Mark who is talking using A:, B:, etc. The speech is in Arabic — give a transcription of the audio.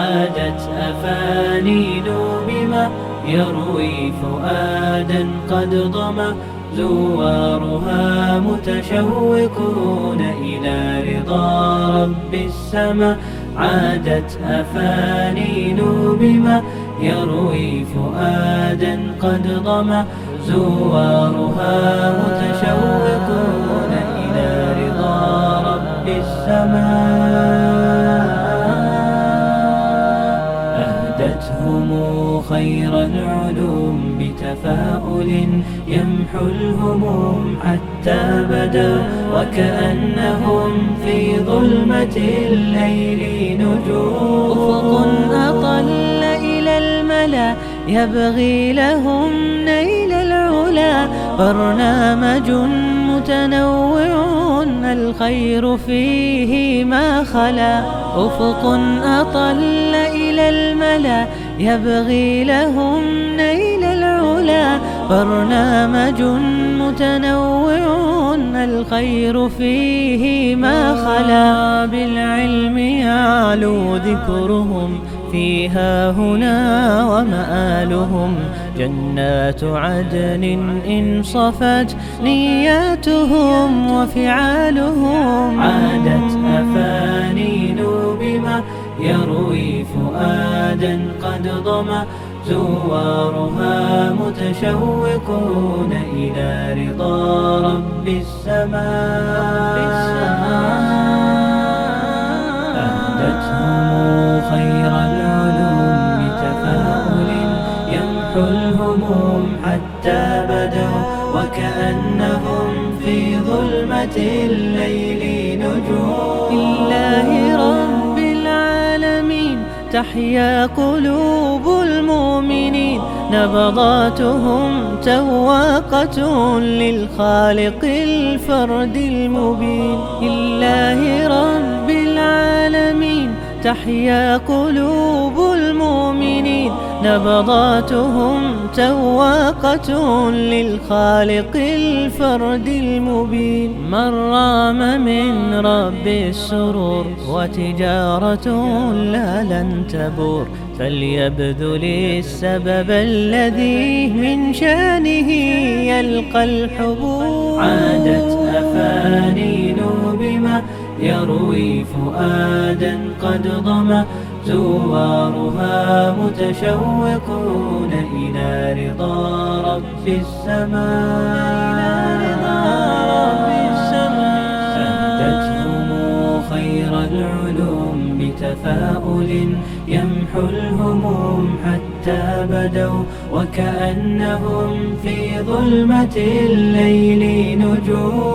A: عادت أفانين بما يروي فؤادا قد ضمى زوارها متشوقون إلى رضا رب السماء. عادت أفانين بما يروي فؤادا قد ضمى زوارها متشوقون إلى رضا رب السماء. أهدتهم خير العلوم بتفاؤل يمحو الهموم حتى بدا وكأنهم في ظلمة الليل نجوم. أفق أطل إلى الملا يبغي لهم نيل العلا برنامج متنوع الخير فيه ما خلا. أفق أطل إلى الملا يبغي لهم نيل العلا برنامج متنوع الخير فيه ما خلا. بالعلم يعلو ذكرهم فيها هنا ومآلهم جنات عدن إن صفت نياتهم وفعالهم. عادت أفانين بما يروي فؤادا قد ضمى زوارها متشوقون إلى رضا رب السماء. أهدتهم خير العلوم بتفاؤل يمحو الهموم حتى بدوا وكأنهم في ظلمة الليل نجوم. لله رب العالمين تحيا قلوب المؤمنين نبضاتهم تواقة للخالق الفرد المبين. لله رب العالمين تحيا قلوب المؤمنين نبضاتهم تواقة للخالق الفرد المبين. من رام من رب السرور وتجارة لا لن تبور فليبذل السبب الذي من شانه يلقى الحبور. عادت أفانين بما يروي فؤادا قد ضمى زوارها متشوقون إلى رضا رب السماء. أهدتهم خير العلوم بتفاؤل يمحو الهموم حتى بدوا وكأنهم في ظلمة الليل نجوم.